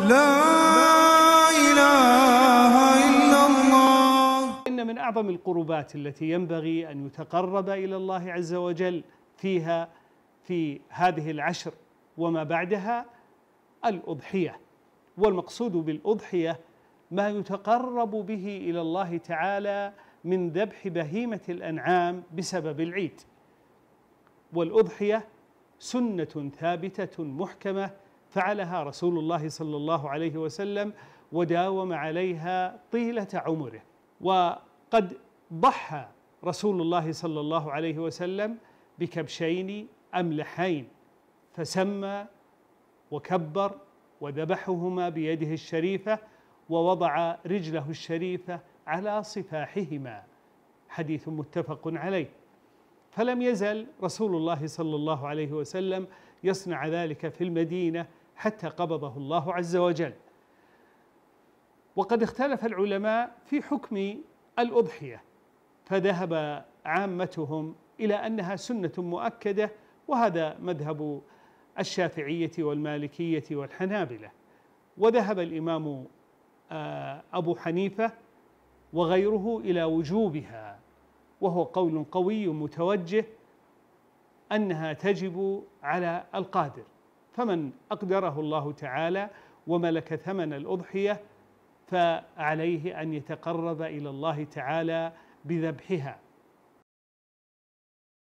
لا إله إلا الله. إن من أعظم القربات التي ينبغي أن يتقرب إلى الله عز وجل فيها في هذه العشر وما بعدها الأضحية. والمقصود بالأضحية ما يتقرب به إلى الله تعالى من ذبح بهيمة الأنعام بسبب العيد. والأضحية سنة ثابتة محكمة فعلها رسول الله صلى الله عليه وسلم وداوم عليها طيلة عمره. وقد ضحى رسول الله صلى الله عليه وسلم بكبشين أملحين، فسمى وكبر وذبحهما بيده الشريفة ووضع رجله الشريفة على صفاحهما، حديث متفق عليه. فلم يزل رسول الله صلى الله عليه وسلم يصنع ذلك في المدينة حتى قبضه الله عز وجل. وقد اختلف العلماء في حكم الأضحية، فذهب عامتهم إلى أنها سنة مؤكدة، وهذا مذهب الشافعية والمالكية والحنابلة. وذهب الإمام أبو حنيفة وغيره إلى وجوبها، وهو قول قوي متوجه أنها تجب على القادر، فمن أقدره الله تعالى وملك ثمن الأضحية فعليه أن يتقرب إلى الله تعالى بذبحها.